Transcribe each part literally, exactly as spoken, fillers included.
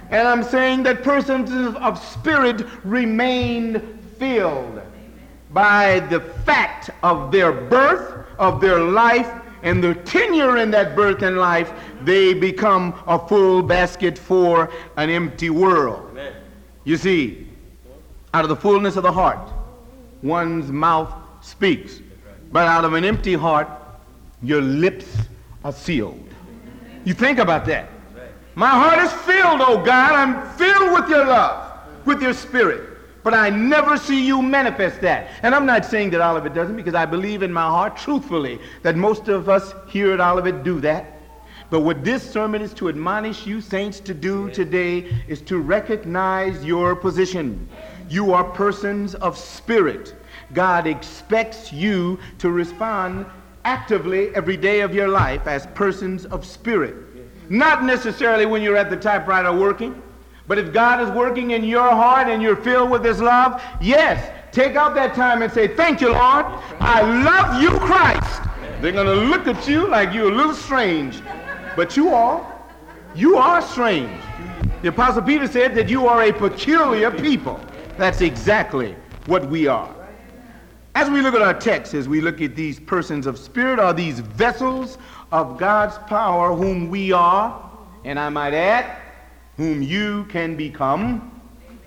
And I'm saying that persons of spirit remain filled by the fact of their birth, of their life, and their tenure in that birth and life. They become a full basket for an empty world. Amen. You see, out of the fullness of the heart, one's mouth speaks. But out of an empty heart, your lips are sealed. You think about that. My heart is filled, oh God. I'm filled with your love, with your spirit. But I never see you manifest that. And I'm not saying that Olivet doesn't, because I believe in my heart, truthfully, that most of us here at Olivet do that. But what this sermon is to admonish you saints to do today is to recognize your position. You are persons of spirit. God expects you to respond actively every day of your life as persons of spirit. Not necessarily when you're at the typewriter working, but if God is working in your heart and you're filled with his love, yes, take out that time and say, thank you, Lord. I love you, Christ. They're going to look at you like you're a little strange. But you are. You are strange. The Apostle Peter said that you are a peculiar people. That's exactly what we are. As we look at our text, as we look at these persons of spirit, are these vessels of God's power whom we are, and I might add, whom you can become.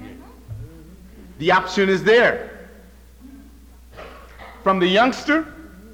The option is there. From the youngster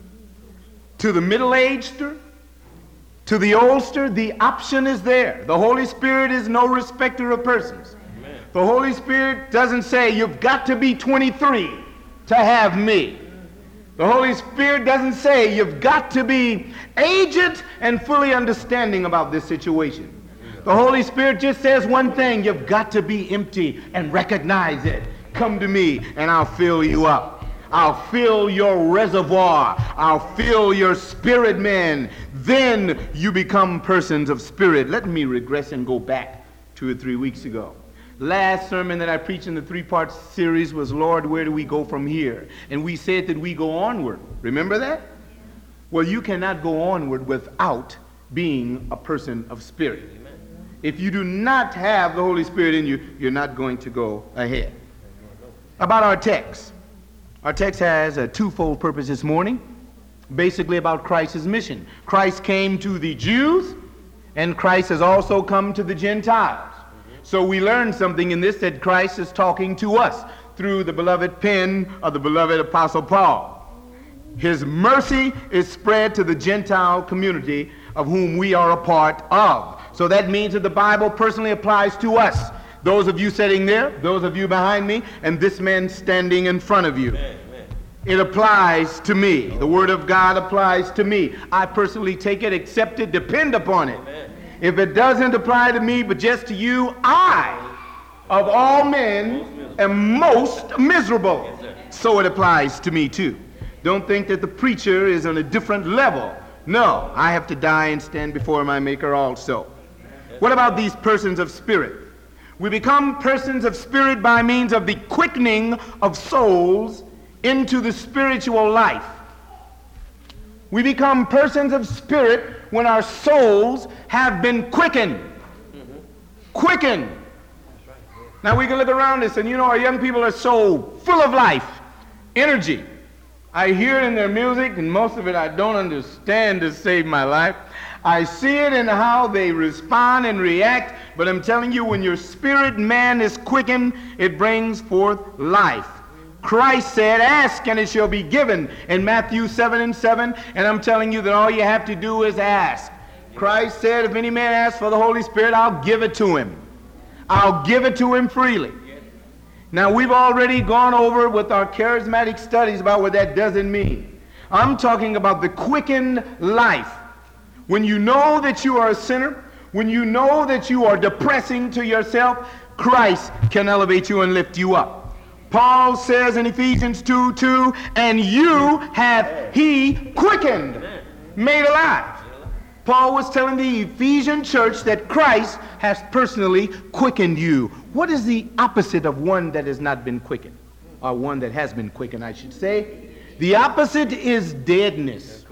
to the middle-ageder to the oldster, the option is there. The Holy Spirit is no respecter of persons. Amen. The Holy Spirit doesn't say you've got to be twenty-three to have me. The Holy Spirit doesn't say you've got to be aged and fully understanding about this situation. The Holy Spirit just says one thing: you've got to be empty and recognize it. Come to me and I'll fill you up. I'll fill your reservoir. I'll fill your spirit, man. Then you become persons of spirit. Let me regress and go back two or three weeks ago. Last sermon that I preached in the three-part series was, Lord, where do we go from here? And we said that we go onward. Remember that? Well, you cannot go onward without being a person of spirit. Amen. If you do not have the Holy Spirit in you, you're not going to go ahead. About our text. Our text has a twofold purpose this morning, basically about Christ's mission. Christ came to the Jews, and Christ has also come to the Gentiles. So we learn something in this, that Christ is talking to us through the beloved pen of the beloved Apostle Paul. His mercy is spread to the Gentile community of whom we are a part of. So that means that the Bible personally applies to us. Those of you sitting there, those of you behind me, and this man standing in front of you. Amen, amen. It applies to me. The Word of God applies to me. I personally take it, accept it, depend upon it. Amen. If it doesn't apply to me, but just to you, I, of all men, am most miserable. Yes, so it applies to me too. Don't think that the preacher is on a different level. No, I have to die and stand before my Maker also. What about these persons of spirit? We become persons of spirit by means of the quickening of souls into the spiritual life. We become persons of spirit when our souls have been quickened. Mm-hmm. Quickened. Now we can look around us and you know our young people are so full of life, energy. I hear it in their music, and most of it I don't understand to save my life. I see it in how they respond and react, but I'm telling you, when your spirit man is quickened, it brings forth life. Christ said, ask and it shall be given in Matthew seven and seven, and I'm telling you that all you have to do is ask. Christ said, if any man asks for the Holy Spirit, I'll give it to him. I'll give it to him freely. Now, we've already gone over with our charismatic studies about what that doesn't mean. I'm talking about the quickened life. When you know that you are a sinner, when you know that you are depressing to yourself, Christ can elevate you and lift you up. Paul says in Ephesians two two, and you hath he quickened, made alive. Paul was telling the Ephesian church that Christ has personally quickened you. What is the opposite of one that has not been quickened? Or one that has been quickened, I should say. The opposite is deadness.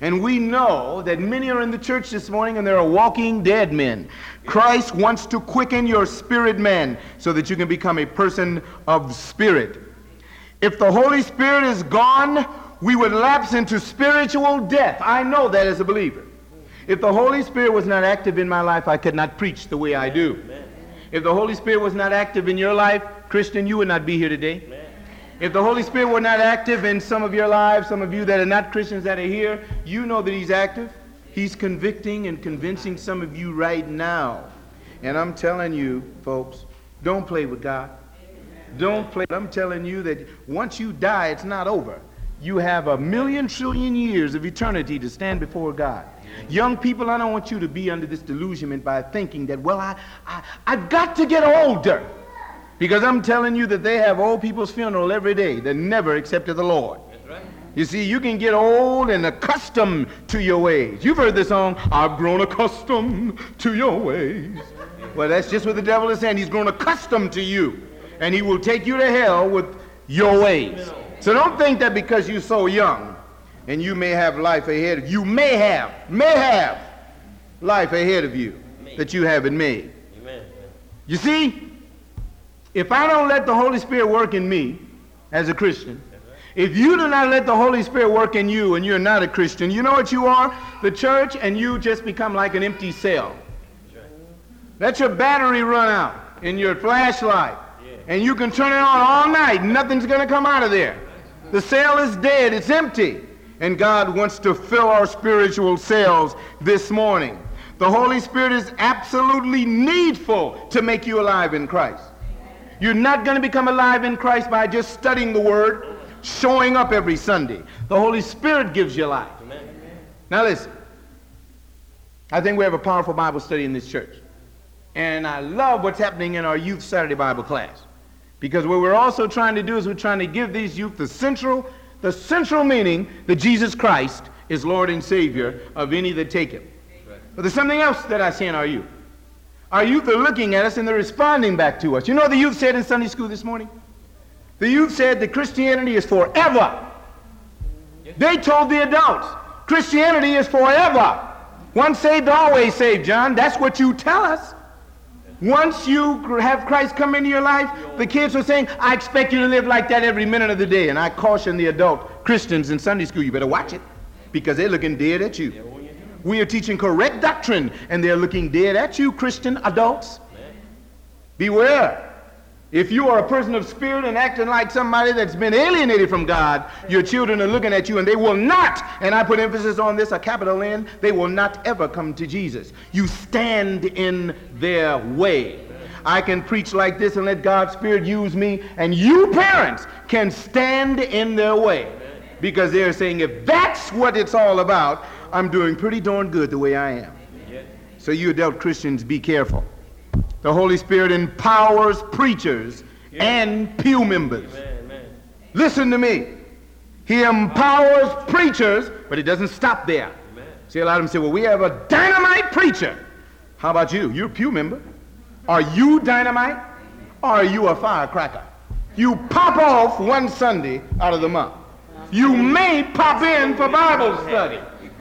And we know that many are in the church this morning and they're walking dead men. Christ wants to quicken your spirit man so that you can become a person of the Spirit. If the Holy Spirit is gone, we would lapse into spiritual death. I know that as a believer. If the Holy Spirit was not active in my life, I could not preach the way I do. If the Holy Spirit was not active in your life, Christian, you would not be here today. If the Holy Spirit were not active in some of your lives, some of you that are not Christians that are here, you know that he's active. He's convicting and convincing some of you right now. And I'm telling you, folks, don't play with God. Don't play. I'm telling you that once you die, it's not over. You have a million trillion years of eternity to stand before God. Young people, I don't want you to be under this delusionment by thinking that, well, I, I, I've got to get older. Because I'm telling you that they have old people's funeral every day that never accepted the Lord. That's right. You see, you can get old and accustomed to your ways. You've heard the song, I've grown accustomed to your ways. Well, that's just what the devil is saying. He's grown accustomed to you. And he will take you to hell with your ways. So don't think that because you're so young and you may have life ahead of you, you may have, may have life ahead of you that you haven't made. Amen. You see, if I don't let the Holy Spirit work in me as a Christian, if you do not let the Holy Spirit work in you and you're not a Christian, you know what you are? The church, and you just become like an empty cell. Let your battery run out in your flashlight, and you can turn it on all night. Nothing's going to come out of there. The cell is dead. It's empty. And God wants to fill our spiritual cells this morning. The Holy Spirit is absolutely needful to make you alive in Christ. You're not going to become alive in Christ by just studying the Word, showing up every Sunday. The Holy Spirit gives you life. Amen. Now listen, I think we have a powerful Bible study in this church. And I love what's happening in our Youth Saturday Bible class. Because what we're also trying to do is we're trying to give these youth the central, the central meaning that Jesus Christ is Lord and Savior of any that take him. Right. But there's something else that I see in our youth. Our youth are looking at us and they're responding back to us. You know what the youth said in Sunday school this morning? The youth said that Christianity is forever. They told the adults, Christianity is forever. Once saved, always saved, John. That's what you tell us. Once you have Christ come into your life, the kids are saying, I expect you to live like that every minute of the day. And I caution the adult Christians in Sunday school, you better watch it, because they're looking dead at you. We are teaching correct doctrine, and they're looking dead at you, Christian adults. Beware. If you are a person of spirit and acting like somebody that's been alienated from God, your children are looking at you, and they will not, and I put emphasis on this, a capital N, they will not ever come to Jesus. You stand in their way. I can preach like this and let God's Spirit use me, and you parents can stand in their way, because they're saying, if that's what it's all about, I'm doing pretty darn good the way I am. So you adult Christians, be careful. The Holy Spirit empowers preachers and pew members. Amen, amen. Listen to me. He empowers preachers, but it doesn't stop there. Amen. See, a lot of them say, well, we have a dynamite preacher. How about you? You're a pew member. Are you dynamite, or are you a firecracker? You pop off one Sunday out of the month. You may pop in for Bible study.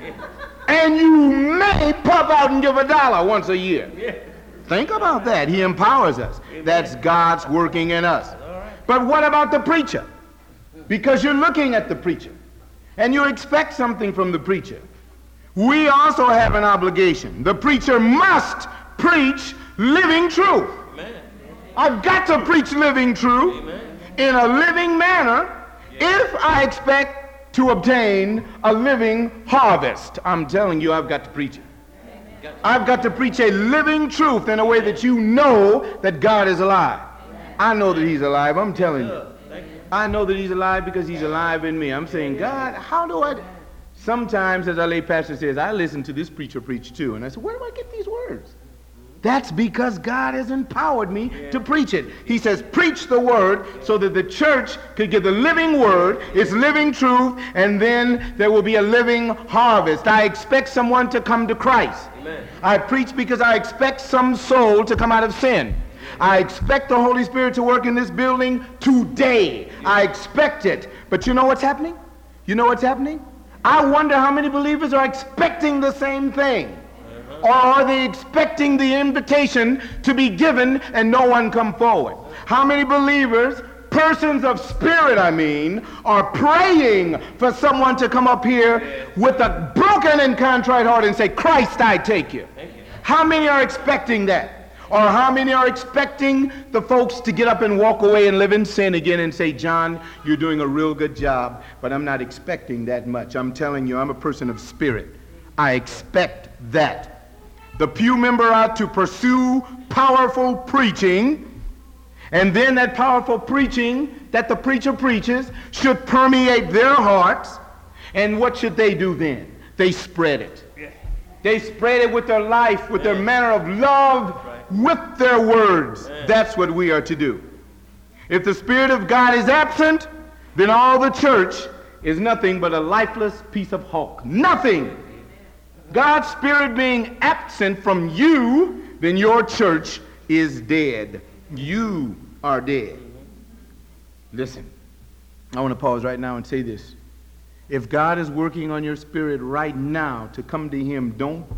And you may pop out and give a dollar once a year. Think about that. He empowers us. That's God's working in us. But what about the preacher? Because you're looking at the preacher, and you expect something from the preacher. We also have an obligation. The preacher must preach living truth. I've got to preach living truth in a living manner if I expect to obtain a living harvest. I'm telling you, I've got to preach it. I've got to preach a living truth in a way that you know that God is alive. I know that he's alive. I'm telling you. I know that he's alive because he's alive in me. I'm saying, God, how do I... Sometimes, as our lay pastor says, I listen to this preacher preach too. And I said, where do I get these words? That's because God has empowered me yeah. to preach it. He says, preach the word so that the church could get the living word, its living truth, and then there will be a living harvest. I expect someone to come to Christ. Amen. I preach because I expect some soul to come out of sin. I expect the Holy Spirit to work in this building today. I expect it. But you know what's happening? You know what's happening? I wonder how many believers are expecting the same thing. Or are they expecting the invitation to be given and no one come forward? How many believers, persons of spirit I mean, are praying for someone to come up here with a broken and contrite heart and say, Christ, I take you. How many are expecting that? Or how many are expecting the folks to get up and walk away and live in sin again and say, John, you're doing a real good job, but I'm not expecting that much. I'm telling you, I'm a person of spirit. I expect that. The pew member ought to pursue powerful preaching, and then that powerful preaching that the preacher preaches should permeate their hearts. And what should they do then? They spread it. They spread it with their life, with their manner of love, with their words. That's what we are to do. If the Spirit of God is absent, then all the church is nothing but a lifeless piece of hulk. Nothing. God's Spirit being absent from you, then your church is dead. You are dead. Listen, I want to pause right now and say this. If God is working on your spirit right now to come to him, don't